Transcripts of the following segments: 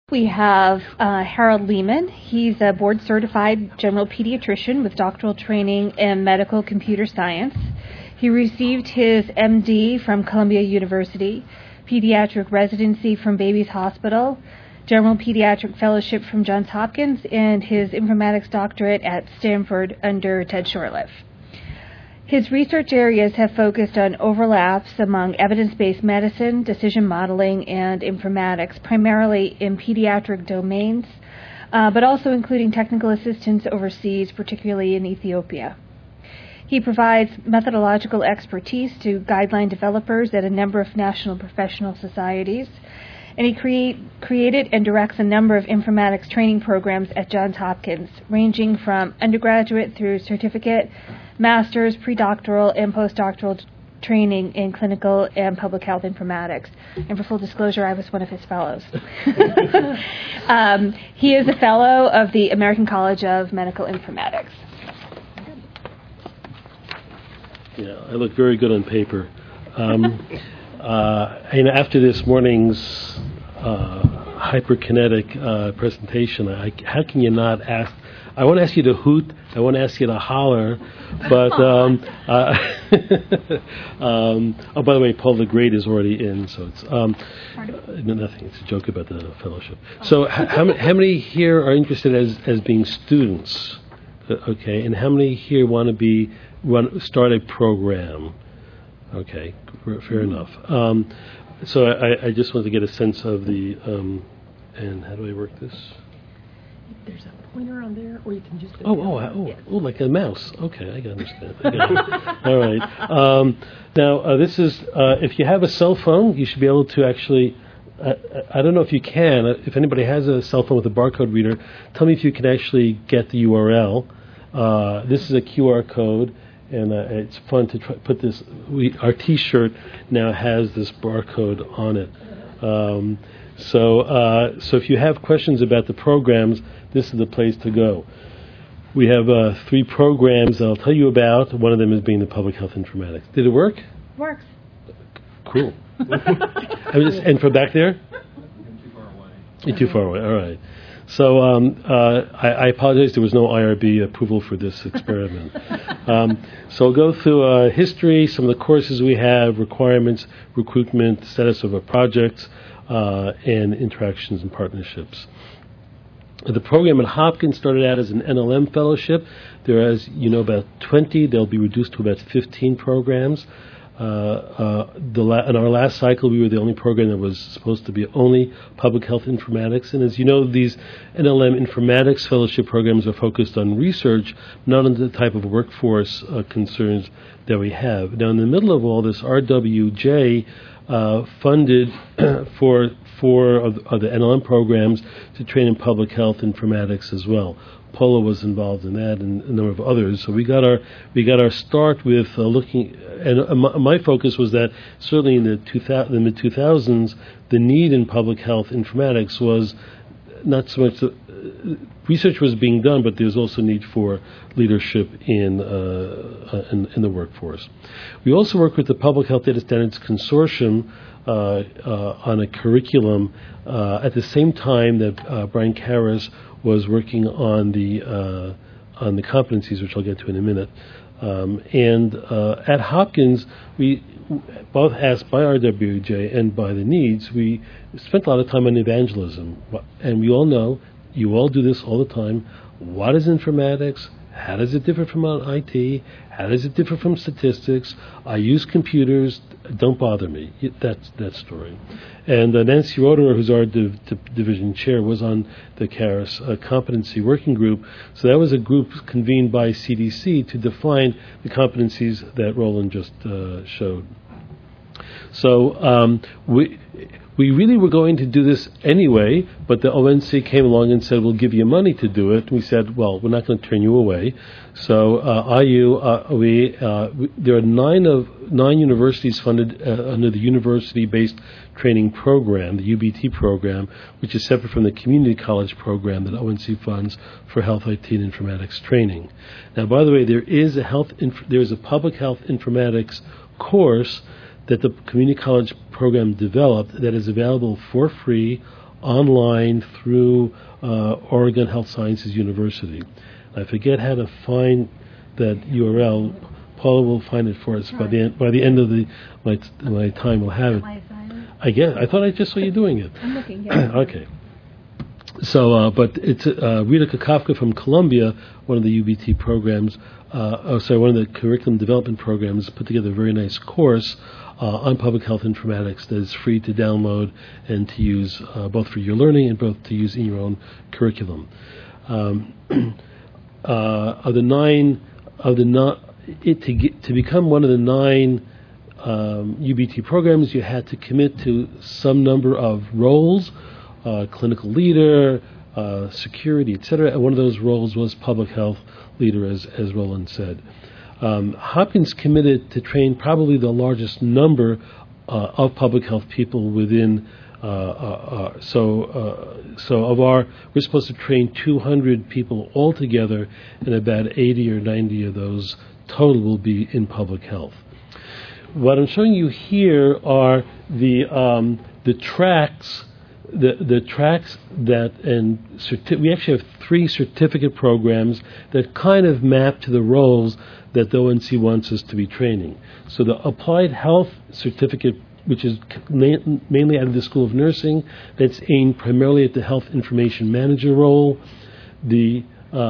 We have Harold Lehman. He's a board-certified general pediatrician with doctoral training in medical computer science. He received his MD from Columbia University, pediatric residency from Babies Hospital, general pediatric fellowship from Johns Hopkins, and his informatics doctorate at Stanford under Ted Shortleff. His research areas have focused on overlaps among evidence-based medicine, decision modeling, and informatics, primarily in pediatric domains, but also including technical assistance overseas, particularly in Ethiopia. He provides methodological expertise to guideline developers at a number of national professional societies, and he created and directs a number of informatics training programs at Johns Hopkins, ranging from undergraduate through certificate, master's, predoctoral, and postdoctoral training in clinical and public health informatics. And for full disclosure, I was one of his fellows. He is a fellow of the American College of Medical Informatics. Yeah, I look very good on paper. After this morning's hyperkinetic presentation, how can you not ask? I want to ask you to hoot. I want to ask you to holler. But oh, by the way, Paul the Great is already in, so it's nothing. It's a joke about the fellowship. So, how many here are interested as being students? Okay, and how many here want to start a program? Okay, fair enough. So I just want to get a sense of the, and how do I work this? There's a pointer on there, or you can just... Like a mouse. Okay, I can understand. All right. Now, this is, if you have a cell phone, you should be able to actually, I don't know if you can, if anybody has a cell phone with a barcode reader, tell me if you can actually get the URL. This is a QR code. And it's fun to put this. Our T-shirt now has this barcode on it. So if you have questions about the programs, this is the place to go. We have 3 programs I'll tell you about. One of them is being the public health informatics. Did it work? Works. Cool. And from back there? You're too far away. All right. So I apologize, there was no IRB approval for this experiment. So I'll go through history, some of the courses we have, requirements, recruitment, status of our projects, and interactions and partnerships. The program at Hopkins started out as an NLM fellowship. There are, as you know, about 20. They'll be reduced to about 15 programs. In our last cycle, we were the only program that was supposed to be only public health informatics. And as you know, these NLM informatics fellowship programs are focused on research, not on the type of workforce concerns that we have. Now, in the middle of all this, RWJ funded four of the NLM programs to train in public health informatics as well. Polo was involved in that, and a number of others. So we got our start with looking, and my focus was that certainly in the mid 2000s, the need in public health informatics was not so much research was being done, but there's also need for leadership in the workforce. We also work with the Public Health Data Standards Consortium on a curriculum at the same time that Brian Karras was working on the competencies, which I'll get to in a minute. And at Hopkins, we both asked by RWJ and by the needs, we spent a lot of time on evangelism. And we all know, you all do this all the time, what is informatics? How does it differ from IT? How does it differ from statistics? I use computers. Don't bother me. That's that story. And Nancy Roederer, who's our division chair, was on the Karras competency working group. So that was a group convened by CDC to define the competencies that Roland just showed. So we really were going to do this anyway, but the ONC came along and said, we'll give you money to do it. And we said, well, we're not going to turn you away. So there are nine universities funded under the university-based training program, the UBT program, which is separate from the community college program that ONC funds for health IT and informatics training. Now, by the way, there is a public health informatics course that the community college program developed that is available for free online through Oregon Health Sciences University. I forget how to find that URL. Paula will find it for us by the end of my time. We'll have it. I guess I thought I just saw you doing it. I'm looking. Yeah. Okay. So, but it's Rita Kakafka from Columbia, one of the UBT programs. One of the curriculum development programs, put together a very nice course on public health informatics that is free to download and to use both for your learning and both to use in your own curriculum. To become one of the 9 UBT programs, you had to commit to some number of roles, clinical leader, security, etc. And one of those roles was public health leader, as Roland said. Hopkins committed to train probably the largest number of public health people within. We're supposed to train 200 people altogether, and about 80 or 90 of those total will be in public health. What I'm showing you here are the tracks. The tracks that we actually have 3 certificate programs that kind of map to the roles that the ONC wants us to be training. So the Applied Health Certificate, which is mainly out of the School of Nursing, that's aimed primarily at the Health Information Manager role. The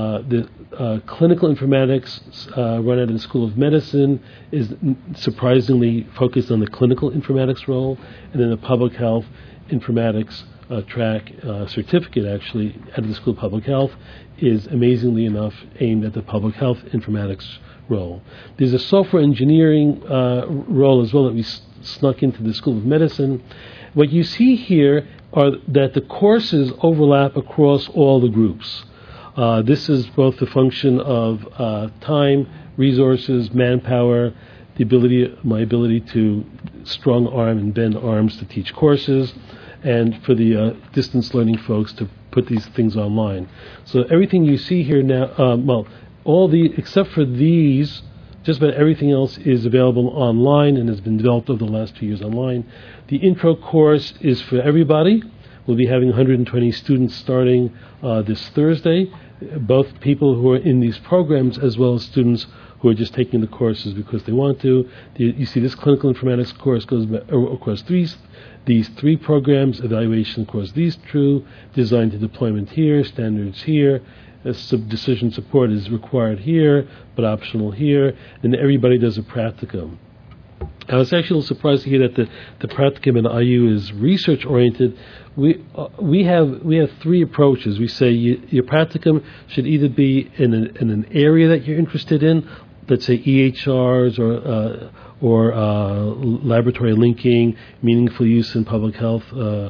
Clinical Informatics run out of the School of Medicine is surprisingly focused on the Clinical Informatics role, and then the Public Health Informatics track certificate, actually, out of the School of Public Health, is amazingly enough aimed at the Public Health Informatics role. There's a software engineering role as well that we snuck into the School of Medicine. What you see here are that the courses overlap across all the groups. This is both the function of time, resources, manpower, my ability to strong arm and bend arms to teach courses, and for the distance learning folks to put these things online. So everything you see here now, except for these, just about everything else is available online and has been developed over the last 2 years online. The intro course is for everybody. We'll be having 120 students starting this Thursday, both people who are in these programs as well as students who are just taking the courses because they want to. You see this clinical informatics course goes across these 3 programs, evaluation course, these 2, design to deployment here, standards here, decision support is required here, but optional here, and everybody does a practicum. I was actually a little surprised to hear that the practicum in IU is research-oriented. We have 3 approaches. We say your practicum should either be in an area that you're interested in, let's say EHRs or laboratory linking, meaningful use in public health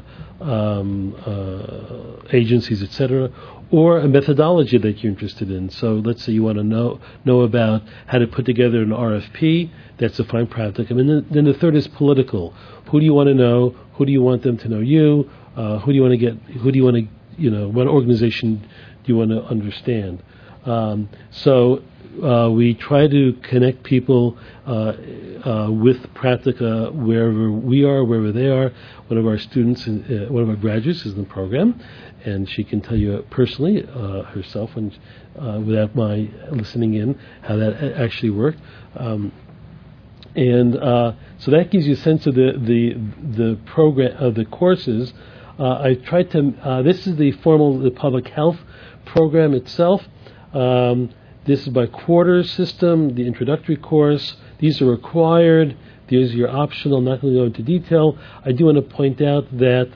agencies, etc., or a methodology that you're interested in. So let's say you want to know about how to put together an RFP. That's a fine practicum. And then the third is political. Who do you want to know? Who do you want them to know you? Who do you want to get? Who do you want to, what organization do you want to understand? We try to connect people with Practica wherever we are, wherever they are. One of our students, one of our graduates is in the program, and she can tell you personally herself, and without my listening in, how that actually worked. So that gives you a sense of the program of the courses. I tried to. This is the public health program itself. This is by quarter system, the introductory course. These are required. These are optional. I'm not going to go into detail. I do want to point out that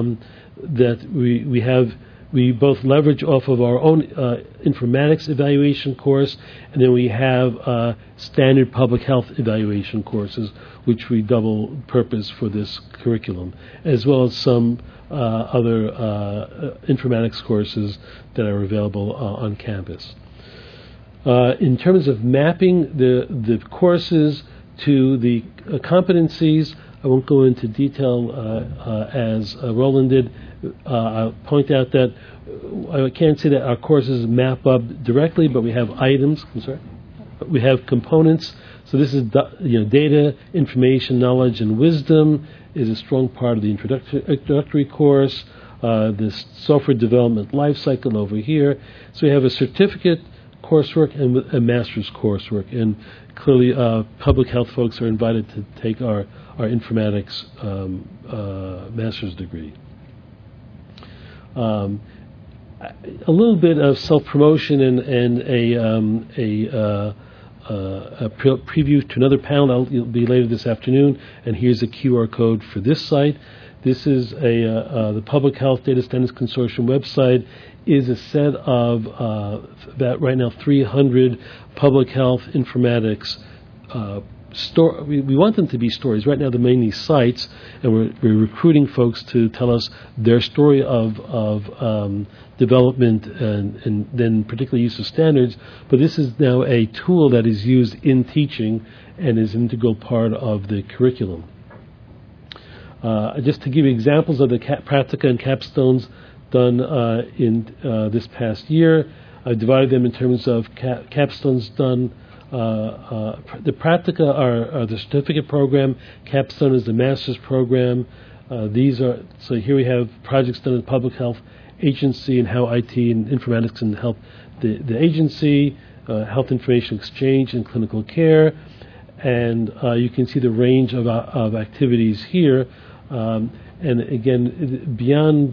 we both leverage off of our own informatics evaluation course, and then we have standard public health evaluation courses, which we double purpose for this curriculum, as well as some other informatics courses that are available on campus. In terms of mapping the courses to the competencies, I won't go into detail as Roland did. I'll point out that I can't say that our courses map up directly, but we have items. I'm sorry. We have components. So this is data, information, knowledge, and wisdom is a strong part of the introductory course. this software development lifecycle over here. So we have a certificate coursework and a master's coursework, and clearly public health folks are invited to take our informatics master's degree. A little bit of self-promotion and a preview to another panel that'll be later this afternoon, and here's a QR code for this site. This is the Public Health Data Standards Consortium website is a set of about right now 300 public health informatics we want them to be stories. Right now they're mainly sites, and we're recruiting folks to tell us their story of development and then particularly use of standards. But this is now a tool that is used in teaching and is an integral part of the curriculum. Just to give you examples of the practica and capstones done in this past year, I divided them in terms of capstones done. The practica are the certificate program. Capstone is the master's program. So here we have projects done in public health agency and how IT and informatics can help the agency, health information exchange and clinical care. And you can see the range of activities here. And again, beyond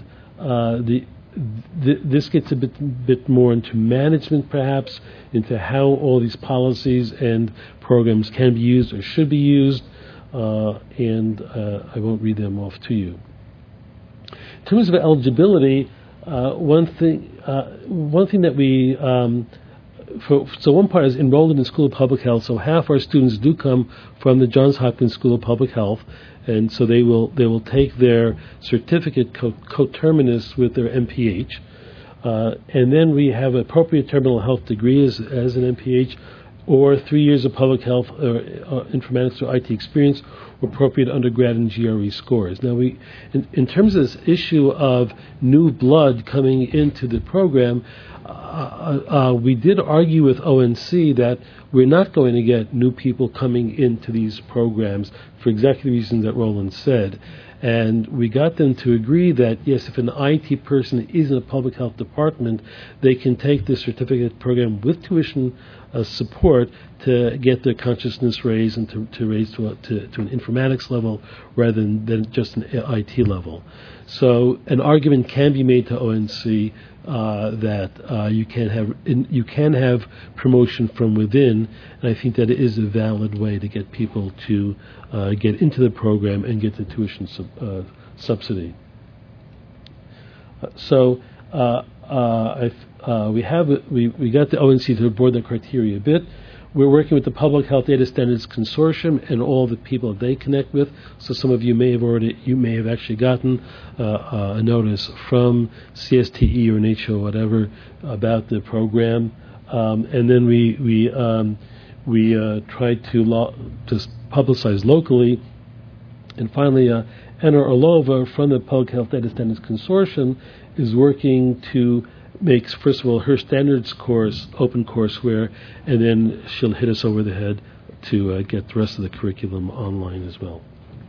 this gets a bit more into management, perhaps, into how all these policies and programs can be used or should be used, and I won't read them off to you. In terms of eligibility, one thing that we so one part is enrolled in the School of Public Health. So half our students do come from the Johns Hopkins School of Public Health, and so they will take their certificate coterminous with their MPH, and then we have appropriate terminal health degree as an MPH, or 3 years of public health or informatics or IT experience, or appropriate undergrad and GRE scores. Now, in terms of this issue of new blood coming into the program, we did argue with ONC that we're not going to get new people coming into these programs for exactly the reasons that Roland said. And we got them to agree that, yes, if an IT person is in a public health department, they can take the certificate program with tuition support to get their consciousness raised and to raise to an informatics level rather than just an IT level. So an argument can be made to ONC that you can have promotion from within, and I think that it is a valid way to get people to get into the program and get the tuition subsidy. So we got the ONC to board the criteria a bit. We're working with the Public Health Data Standards Consortium and all the people that they connect with. So some of you may have actually gotten a notice from CSTE or NHO or whatever about the program, and then we tried to just publicize locally. And finally, Anna Orlova from the Public Health Data Standards Consortium is working to makes, first of all, her standards course open courseware, and then she'll hit us over the head to get the rest of the curriculum online as well.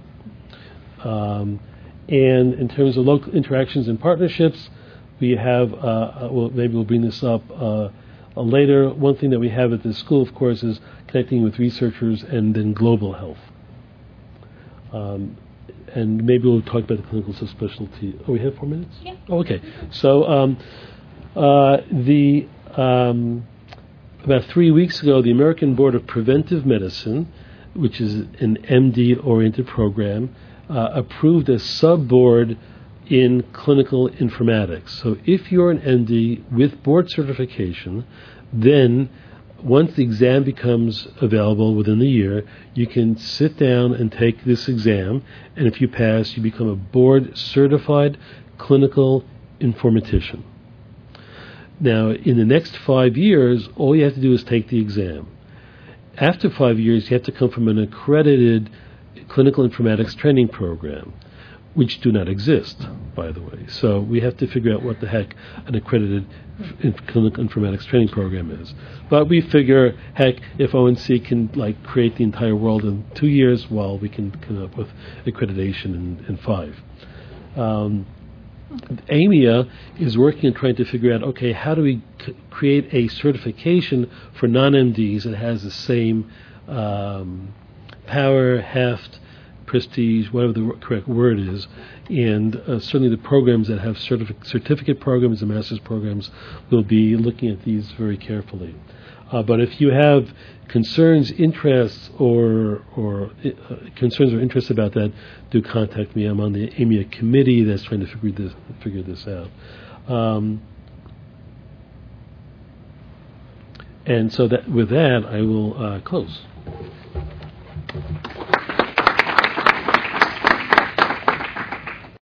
And in terms of local interactions and partnerships, we have, maybe we'll bring this up later. One thing that we have at the school, of course, is connecting with researchers and then global health. And maybe we'll talk about the clinical subspecialty. Oh, we have 4 minutes? Yeah. Oh, okay. So about 3 weeks ago, the American Board of Preventive Medicine, which is an MD-oriented program, approved a sub-board in clinical informatics. So if you're an MD with board certification, then once the exam becomes available within the year, you can sit down and take this exam, and if you pass, you become a board-certified clinical informatician. Now, in the next 5 years, all you have to do is take the exam. After 5 years, you have to come from an accredited clinical informatics training program, which do not exist, by the way. So we have to figure out what the heck an accredited clinical informatics training program is. But we figure, heck, if ONC can create the entire world in 2 years, well, we can come up with accreditation in 5. AMIA is working and trying to figure out, okay, how do we create a certification for non-MDs that has the same power, heft, prestige, whatever the correct word is, and certainly the programs that have certificate programs and master's programs will be looking at these very carefully. But if you have concerns, interests, or concerns or interests about that, do contact me. I'm on the AMIA committee that's trying to figure this out. And so that with that, I will close.